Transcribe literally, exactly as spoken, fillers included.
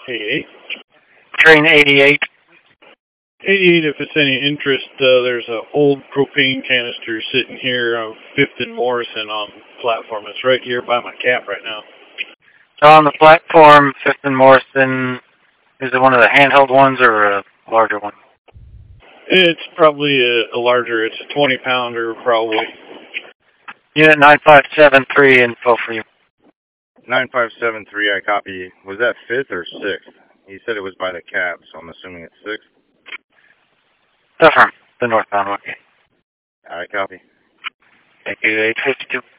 eighty-eight. Train eighty-eight. eighty-eight, if it's any interest, uh, there's an old propane canister sitting here on fifth and Morrison on the platform. It's right here by my cap right now. So on the platform, fifth and Morrison, is it one of the handheld ones or a larger one? It's probably a, a larger, it's a twenty pounder probably. Unit nine five seven three, info for you. nine five seven three, I copy. Was that fifth or sixth? He said it was by the cap, so I'm assuming it's sixth. Affirm, the northbound one. I copy. Thank you, eight fifty-two.